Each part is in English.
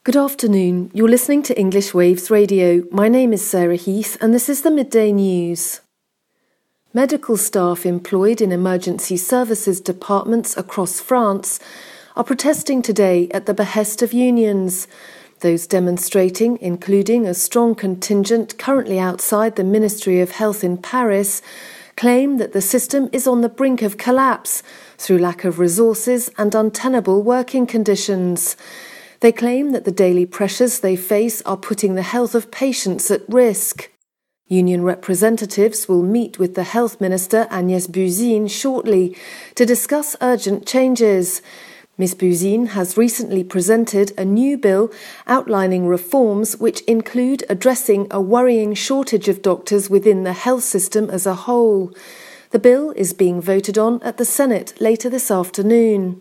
Good afternoon. You're listening to English Waves Radio. My name is Sarah Heath and this is the Midday News. Medical staff employed in emergency services departments across France are protesting today at the behest of unions. Those demonstrating, including a strong contingent currently outside the Ministry of Health in Paris, claim that the system is on the brink of collapse through lack of resources and untenable working conditions. They claim that the daily pressures they face are putting the health of patients at risk. Union representatives will meet with the Health Minister Agnès Buzyn shortly to discuss urgent changes. Ms. Buzyn has recently presented a new bill outlining reforms which include addressing a worrying shortage of doctors within the health system as a whole. The bill is being voted on at the Senate later this afternoon.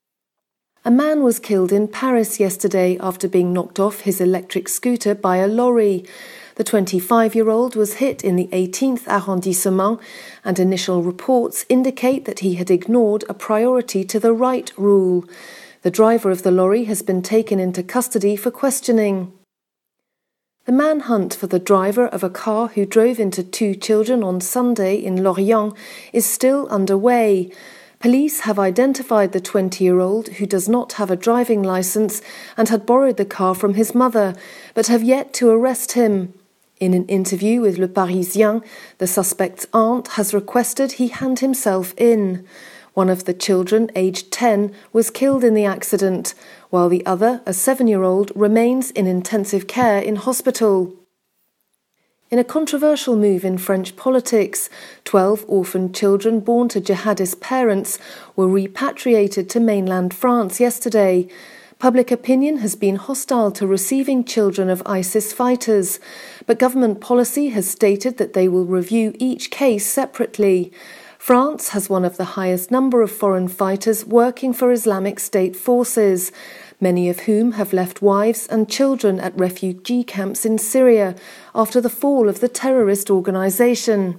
A man was killed in Paris yesterday after being knocked off his electric scooter by a lorry. The 25-year-old was hit in the 18th arrondissement, and initial reports indicate that he had ignored a priority to the right rule. The driver of the lorry has been taken into custody for questioning. The manhunt for the driver of a car who drove into two children on Sunday in Lorient is still underway. Police have identified the 20-year-old who does not have a driving licence and had borrowed the car from his mother, but have yet to arrest him. In an interview with Le Parisien, the suspect's aunt has requested he hand himself in. One of the children, aged 10, was killed in the accident, while the other, a 7-year-old, remains in intensive care in hospital. In a controversial move in French politics, 12 orphaned children born to jihadist parents were repatriated to mainland France yesterday. Public opinion has been hostile to receiving children of ISIS fighters, but government policy has stated that they will review each case separately. France has one of the highest number of foreign fighters working for Islamic State forces, many of whom have left wives and children at refugee camps in Syria after the fall of the terrorist organisation.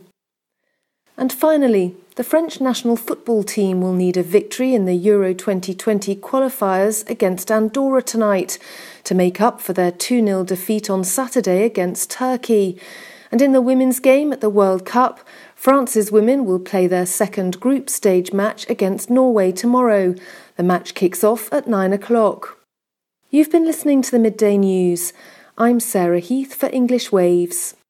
And finally, the French national football team will need a victory in the Euro 2020 qualifiers against Andorra tonight to make up for their 2-0 defeat on Saturday against Turkey. And in the women's game at the World Cup, France's women will play their second group stage match against Norway tomorrow. The match kicks off at 9 o'clock. You've been listening to the Midday News. I'm Sarah Heath for English Waves.